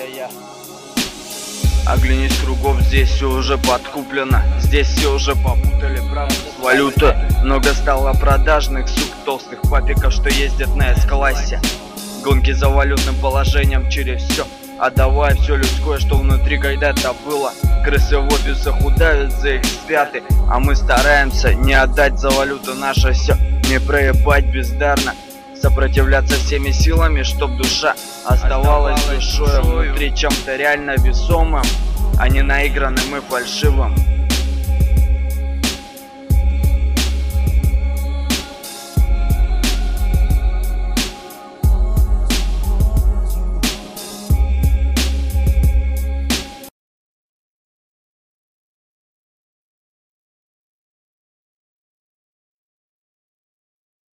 я. Оглянись кругом, здесь все уже подкуплено. Здесь все уже попутали, правда, с валютой. Много стало продажных сук, толстых папиков, что ездят на С-классе. Гонки за валютным положением через все, отдавая все людское, что внутри когда-то было. Крысы в офисах удавят за их спяты, а мы стараемся не отдать за валюту наше все. Не проебать бездарно, сопротивляться всеми силами, чтоб душа оставалась душой внутри чем-то реально весомым, а не наигранным и фальшивым.